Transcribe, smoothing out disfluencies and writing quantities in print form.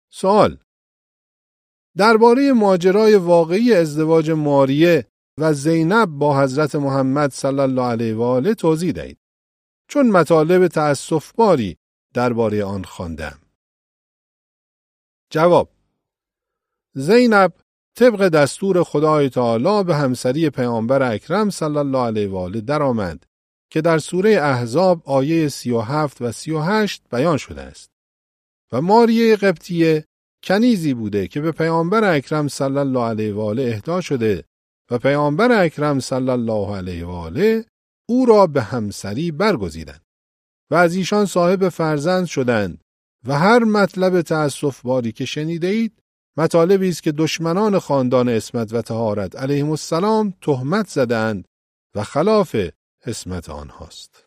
سوال: درباره ماجرای واقعی ازدواج ماریه و زینب با حضرت محمد صلی الله علیه و آله توضیح دهید، چون مطالب تأسف‌باری درباره آن خواندم. جواب: زینب طبق دستور خدای تعالی به همسری پیامبر اکرم صلی الله علیه و آله درآمد که در سوره احزاب آیه 37 و 38 بیان شده است. و ماریه قبطیه کنیزی بوده که به پیامبر اکرم صلی الله علیه و آله اهدا شده و پیامبر اکرم صلی الله علیه و آله او را به همسری برگزیدند و از ایشان صاحب فرزند شدند و هر مطلب تأسف‌باری که شنیده اید مطالبی است که دشمنان خاندان عصمت و طهارت علیهم السلام تهمت زدند و خلاف عصمت آنهاست.